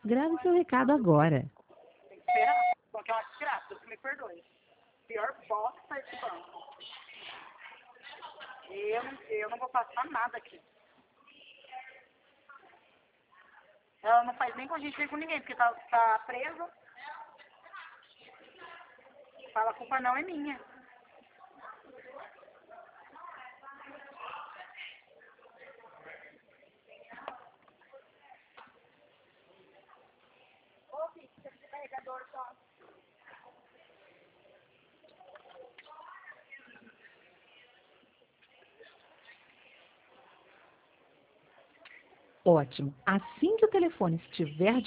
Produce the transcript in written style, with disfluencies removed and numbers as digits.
Grave seu recado agora. Tem que esperar. Porque é uma desgraça, Deus que me perdoe. Pior bosta esse banco. Eu não vou passar nada aqui. Ela não faz nem com a gente nem com ninguém, porque tá preso. Fala, a culpa não é minha. Ô, filho, você precisa de carregador só. Ótimo. Assim que o telefone estiver